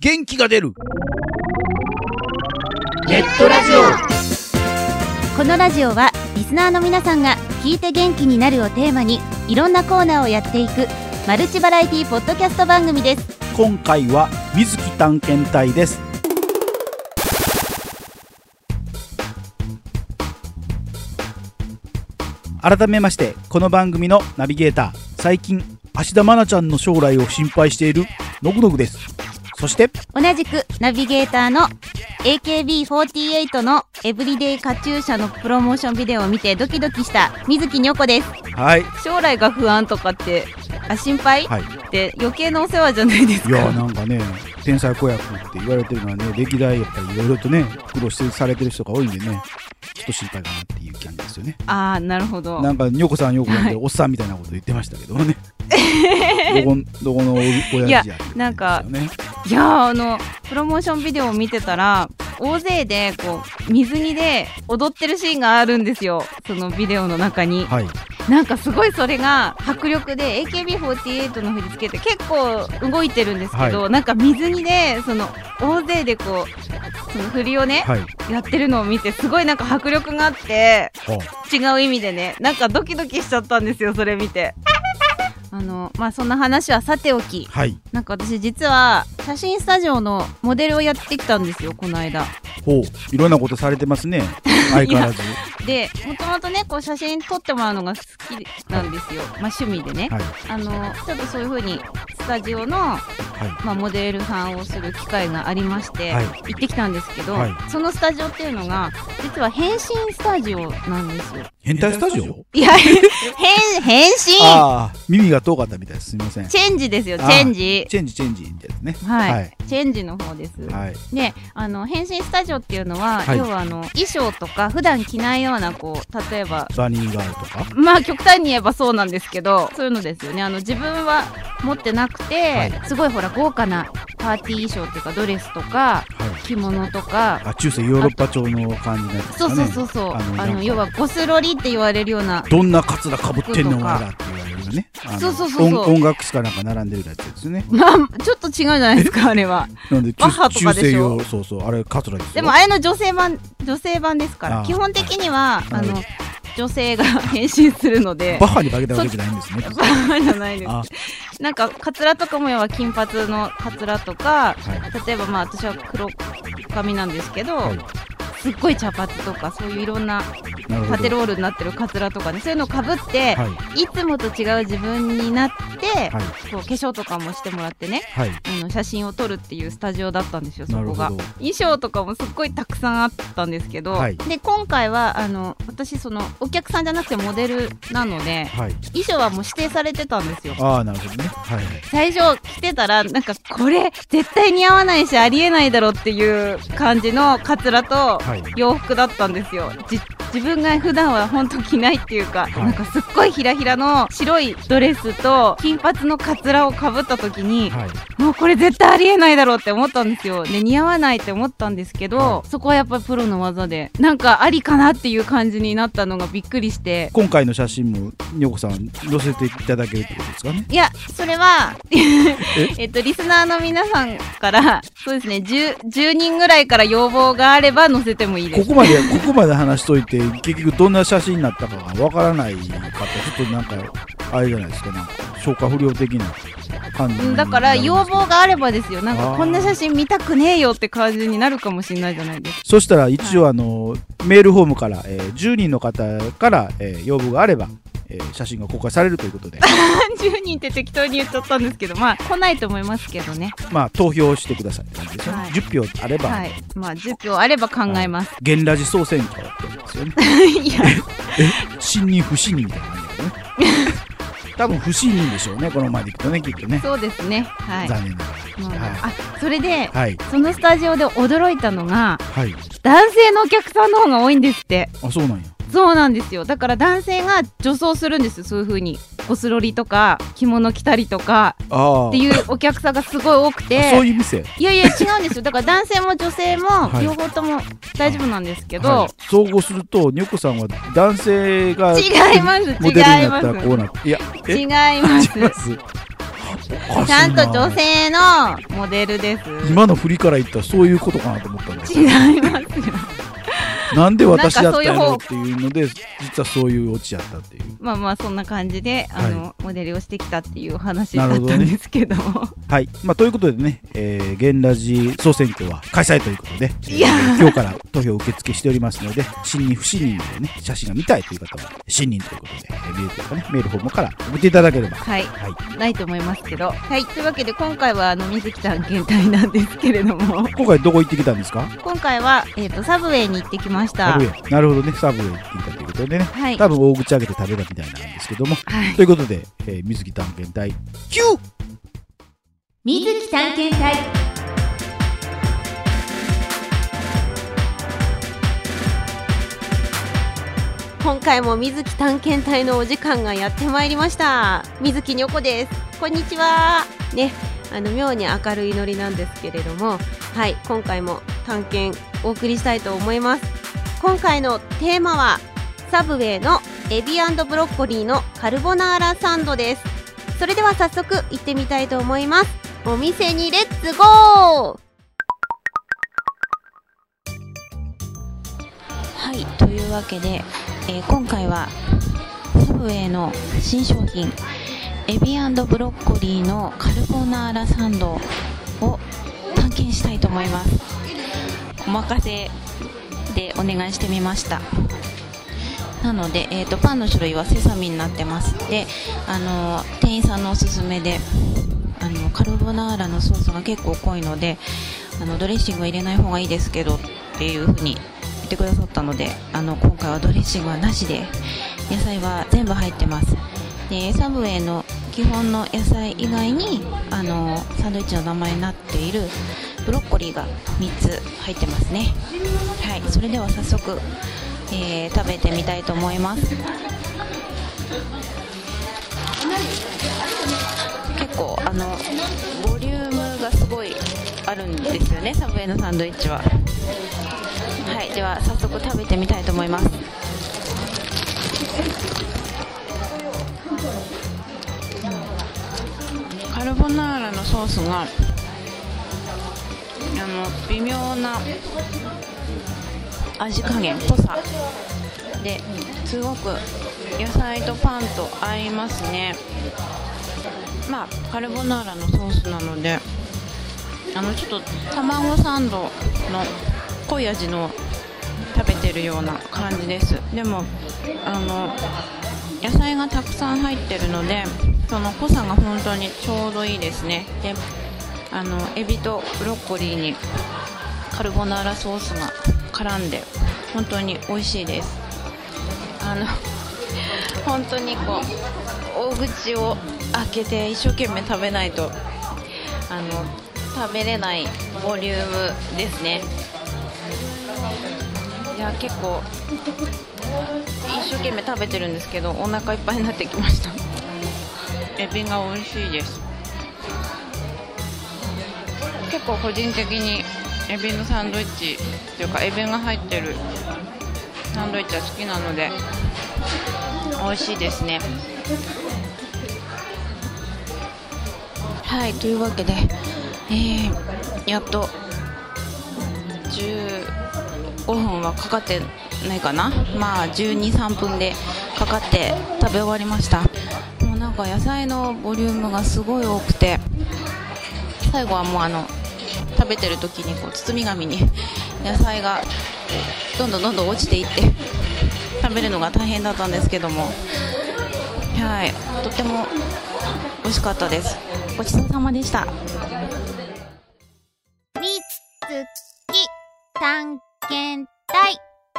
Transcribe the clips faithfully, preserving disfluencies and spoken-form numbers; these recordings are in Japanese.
元気が出るネットラジオ。このラジオはリスナーの皆さんが聞いて元気になるをテーマにいろんなコーナーをやっていくマルチバラエティポッドキャスト番組です。 今回は水木探検隊です。改めましてこの番組のナビゲーター、最近芦田愛菜ちゃんの将来を心配しているのぐのぐです。そして同じくナビゲーターの エーケービーフォーティーエイト のエブリデイカチューシャのプロモーションビデオを見てドキドキした水木にょこです。 はい。 将来が不安とかってあ心配、はい、って余計なお世話じゃないですか。 いやなんかね、天才子役って言われてるのはね、歴代やっぱりいろいろとね苦労してされてる人が多いんでね、ちょっと心配かなっていう感じですよね。 ああ、なるほど。 なんかにょこさんよく呼んでおっさんみたいなこと言ってましたけどねどこ、どこの親父やって、ね、 いやなんかいやあのプロモーションビデオを見てたら大勢でこう水着で踊ってるシーンがあるんですよ、そのビデオの中に、はい、なんかすごいそれが迫力で エーケービーフォーティーエイト の振り付けって結構動いてるんですけど、はい、なんか水着でその大勢でこうその振りをね、はい、やってるのを見てすごいなんか迫力があって、はあ、違う意味でねなんかドキドキしちゃったんですよ、それ見て。あのまあそんな話はさておき、はい、なんか私実は写真スタジオのモデルをやってきたんですよ、この間。 ほう、いろんなことされてますね、相変わらず。 でもともとねこう写真撮ってもらうのが好きなんですよ、はい、まあ趣味でね、はい、あのちょっとそういう風にスタジオの、はい、まあ、モデルさんをする機会がありまして、はい、行ってきたんですけど、はい、そのスタジオっていうのが実は変身スタジオなんですよ。 変態スタジオ？ いや変変身。 ああ、耳が遠かったみたいです。すみません。 チェンジですよ、チェンジ。 チェンジチェンジってやつね。 はい。はい、チェンジの方です。はい。で、あの変身スタジオっていうのは、はい、要はあの衣装とか普段着ないようなこう例えばバニーガールとか。 まあ極端に言えばそうなんですけど、そういうのですよね。あの自分は持ってなくて、はい、すごいほら豪華なパーティー衣装っていうかドレスとか、はい、着物とか。 あ、中世ヨーロッパ調の感じなんですかね。 そうそうそうそう。あの, あの要はゴスロリって言われるような。 どんなカツラかぶってんのお前らって言われるね。 そうそうそうそう。 音楽誌かなんか並んでるやつですね。 まあちょっと違うじゃないですかあれは。 なんでバッハとかでしょ。 そうそう、あれカツラですよ。 でもあれの女性版女性版ですから。基本的には、はい、あの女性が変身するので。 バッハに化けたわけじゃないんですね。 バッハじゃないです。なんかカツラとかも要は金髪のカツラとか、はい、例えばまあ私は黒髪なんですけど。はい、すっごい茶髪とかそういういろんな縦ロールになってるカツラとかね、そういうのをかぶって、はい、いつもと違う自分になって、はい、こう化粧とかもしてもらってね、はい、あの写真を撮るっていうスタジオだったんですよ、そこが。衣装とかもすっごいたくさんあったんですけど、はい、で今回はあの私そのお客さんじゃなくてモデルなので、はい、衣装はもう指定されてたんですよ。 あー、なるほどね、はい、 最初着てたらなんかこれ絶対似合わないしありえないだろうっていう感じのカツラと、はい、洋服だったんですよ。じ自分が普段は本当着ないっていうか、はい、なんかすっごいひらひらの白いドレスと金髪のカツラをかぶった時に、はい、もうこれ絶対ありえないだろうって思ったんですよ。で似合わないって思ったんですけど、はい、そこはやっぱりプロの技でなんかありかなっていう感じになったのがびっくりして。今回の写真もにょこさん載せていただけるってことですかね。 いやそれはえっとリスナーの皆さんからそうですね 10, じゅうにんぐらいから要望があれば載せてもいいです。 ここまでここまで話しといて結局どんな写真になったかがわからないかったらちょっとなんかあれじゃないですか、なんか消化不良的な感じだから要望があればですよ。なんかこんな写真見たくねえよって感じになるかもしれないじゃないですか。 そしたら一応あの、はい、メールフォームから、えー、じゅうにんの方から、えー、要望があれば、えー、写真が公開されるということでじゅうにんって適当に言っちゃったんですけど、まあ来ないと思いますけどね。 まあ投票してくださいって感じですよね、はい、じゅっぴょうあれば、 はい、まあじゅっぴょうあれば考えます。 はい、現ラジ総選挙ってやつですよねいやえ信任不信任みたいな感じだよね多分不信任でしょうね、この前でいくとね、きっとね。 そうですね、はい、 残念ながら、はい、 あそれで、はい、そのスタジオで驚いたのが、はい、男性のお客さんの方が多いんですって。 あ、そうなんや。 そうなんですよ。だから男性が女装するんですよ、そういう風にゴスロリとか着物着たりとかっていうお客さんがすごい多くてそういう店。 いやいや違うんですよ。だから男性も女性も両方とも大丈夫なんですけど、はい、 総合するとニョコさんは男性が違います違いますモデルになったらこうなって。いや違いますちゃんと女性のモデルです。 今の振りから言ったらそういうことかなと思ったんです。 違いますよ。 なんで私やったんやろっていうので、実はそういうオチやったっていう。 まあまあそんな感じであの、はい、モデルをしてきたっていう話だったんですけど。どね、 はい。まあということでね、えー、ゲンラジ総選挙は開催ということで、いやー、今日から投票受付しておりますので、信任不信任でね写真が見たいという方は信任ということで、えー、メールとかねメールフォームから送っていただければ。 はい。はい、ないと思いますけど。はい。というわけで今回はあの水木探検隊なんですけれども。 今回どこ行ってきたんですか？ 今回はえっ、ー、とサブウェイに行ってきました。 サブウェイ。なるほどね、サブウェイに行ってきたということでね、はい、多分大口開けて食べたみたいなんですけども、はい、ということで、えー、水木探検隊キュー水木探検隊。今回も水木探検隊のお時間がやってまいりました。水木にょこです。こんにちはね。あの妙に明るいノリなんですけれども、はい、今回も探検お送りしたいと思います。今回のテーマはサブウェイのエビ&ブロッコリーのカルボナーラサンドです。それでは早速行ってみたいと思います。お店にレッツゴー。はい、というわけで、えー、今回はサブウェイの新商品エビ&ブロッコリーのカルボナーラサンドを探検したいと思います。お任せでお願いしてみました。なので、えーと、パンの種類はセサミになってます。で、あの店員さんのおすすめであのカルボナーラのソースが結構濃いので、あのドレッシングは入れない方がいいですけどっていう風に言ってくださったので、あの今回はドレッシングはなしで野菜は全部入ってます。でサブウェイの基本の野菜以外にあのサンドイッチの名前になっているブロッコリーがみっつ入ってますね。はい、それでは早速、えー、食べてみたいと思います。結構あのボリュームがすごいあるんですよね、サブウェイのサンドイッチは。はい、では早速食べてみたいと思います。カルボナーラのソースがあの微妙な味加減、濃さですごく野菜とパンと合いますね。まあカルボナーラのソースなので、あのちょっと卵サンドの濃い味の食べてるような感じです。でもあの野菜がたくさん入ってるので、その濃さが本当にちょうどいいですね。で、あのエビとブロッコリーにカルボナーラソースが絡んで本当に美味しいです。あの本当にこう大口を開けて一生懸命食べないとあの食べれないボリュームですね。いや結構一生懸命食べてるんですけどお腹いっぱいになってきました。エビが美味しいです。結構個人的にエビのサンドイッチというかエビが入ってるサンドイッチは好きなので美味しいですね。はい、というわけで、えー、やっとじゅうごふんはかかってないかな、まあじゅうに、さんぷんでかかって食べ終わりました。もうなんか野菜のボリュームがすごい多くて、最後はもうあの食べてる時にこう包み紙に野菜がどんどんどんどん落ちていって食べるのが大変だったんですけども、はい、とても美味しかったです。ごちそうさまでした。みつき探検隊。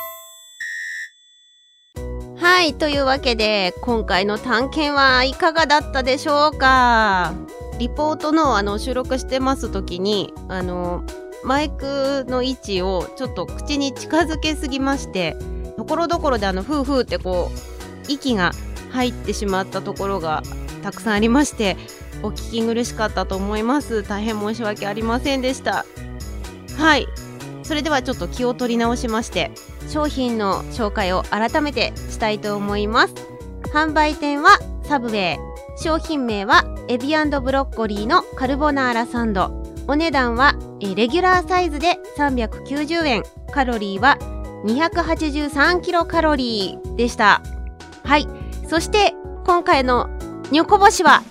はい、というわけで今回の探検はいかがだったでしょうか。リポートのあの収録してます時にあのマイクの位置をちょっと口に近づけすぎまして、ところどころであのフーフーってこう息が入ってしまったところがたくさんありまして、お聞き苦しかったと思います。大変申し訳ありませんでした。はい、それではちょっと気を取り直しまして商品の紹介を改めてしたいと思います。販売店はサブウェイ、商品名はエビ&ブロッコリーのカルボナーラサンド。お値段はえレギュラーサイズでさんびゃくきゅうじゅうえん、カロリーはにひゃくはちじゅうさんキロカロリーでした。はい。そして今回のニョコ星は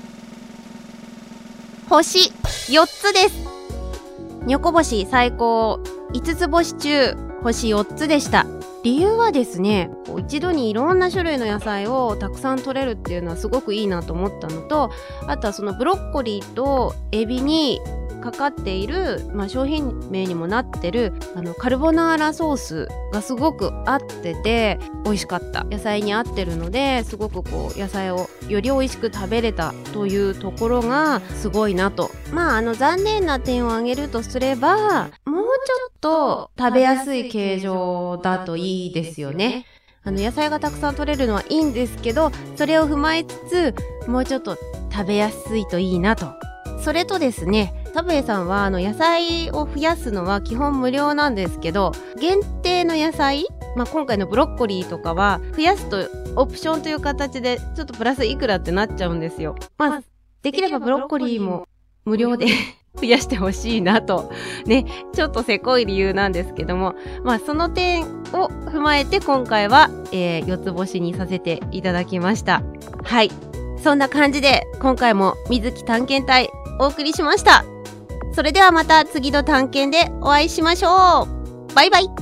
星よっつです。ニョコ星最高いつつ星中星よっつでした。理由はですね、一度にいろんな種類の野菜をたくさん取れるっていうのはすごくいいなと思ったのと、あとはそのブロッコリーとエビにかかっている、まあ、商品名にもなってるあのカルボナーラソースがすごく合ってて美味しかった。野菜に合ってるのですごくこう野菜をより美味しく食べれたというところがすごいなと。まああの残念な点を挙げるとすれば、もうちょっと食べやすい形状だといいですよね。あの野菜がたくさん取れるのはいいんですけど、それを踏まえつつもうちょっと食べやすいといいなと。それとですね、サブウェイさんはあの野菜を増やすのは基本無料なんですけど、限定の野菜、まあ、今回のブロッコリーとかは増やすとオプションという形でちょっとプラスいくらってなっちゃうんですよ。まあ、できればブロッコリーも無料で増やしてほしいなとね、ちょっとせこい理由なんですけども、まあその点を踏まえて今回は、えー、四つ星にさせていただきました。はい、そんな感じで今回も水木探検隊お送りしました。それではまた次の探検でお会いしましょう。バイバイ。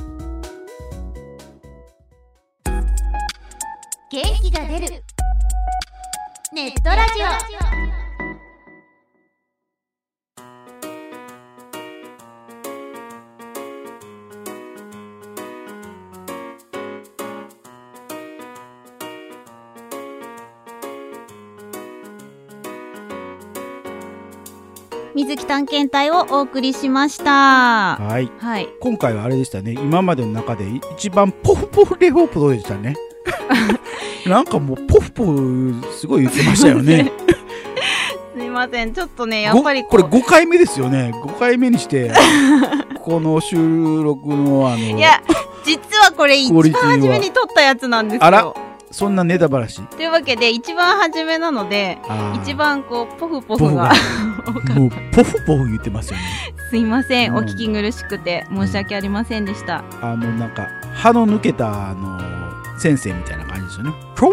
元気が出るネットラジオ。水木探検隊をお送りしました。 はい、 はい、 今回はあれでしたね。今までの中で一番ポフポフレホープドでしたね。なんかもうポフポフすごい言ってましたよね。 すいません、ちょっとねやっぱり こ, これごかいめですよね。ごかいめにしてこの収録のあのいや実はこれ一番初めに撮ったやつなんですよ。 あら、そんなネタばらしというわけで一番初めなので一番こうポフポフがもうポフポフ言ってますよね。 すいません、 うん、 お聞き苦しくて申し訳ありませんでした。 あのなんか歯の抜けたあの先生みたいな感じですよね。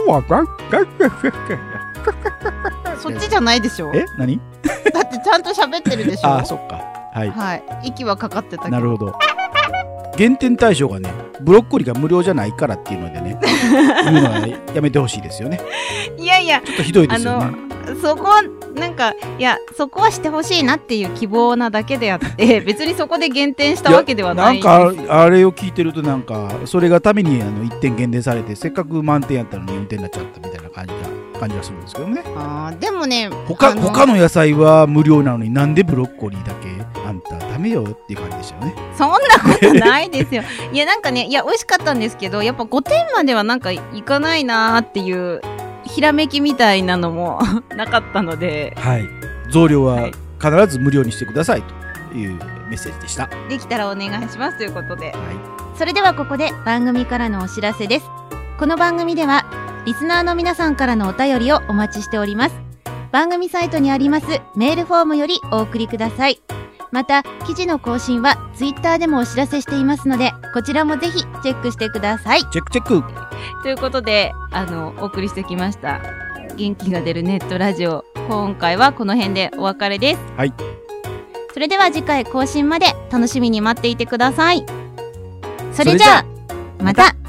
そっちじゃないでしょ。 え、何？ だってちゃんと喋ってるでしょ。 あ、そっか。はい。 はい。息はかかってたけど。 なるほど。減点対象がね、ブロッコリーが無料じゃないからっていうのでね、言うのはやめてほしいですよね。 いやいや、 ちょっとひどいですよね。 あのそこはなんかいやそこはしてほしいなっていう希望なだけであって別にそこで減点したわけではないんです。 なんかあれを聞いてるとなんかそれがためにあのいってん減点されてせっかく満点やったのによんてんになっちゃったみたいな感じが感じがするんですけどね。 あでもね、 他の他の野菜は無料なのになんでブロッコリーだけあんたダメよっていう感じでしたよね。 そんなことないですよ。いやなんかね、いや美味しかったんですけどやっぱごてんまではなんかいかないなーっていうひらめきみたいなのもなかったので、 はい、増量は必ず無料にしてくださいというメッセージでした。 できたらお願いしますということで、はい、 それではここで番組からのお知らせです。この番組ではリスナーの皆さんからのお便りをお待ちしております。番組サイトにありますメールフォームよりお送りください。また記事の更新はツイッターでもお知らせしていますのでこちらもぜひチェックしてください。 チェックチェックということであのお送りしてきました元気が出るネットラジオ、今回はこの辺でお別れです。 はい、 それでは次回更新まで楽しみに待っていてください。それじゃあまた。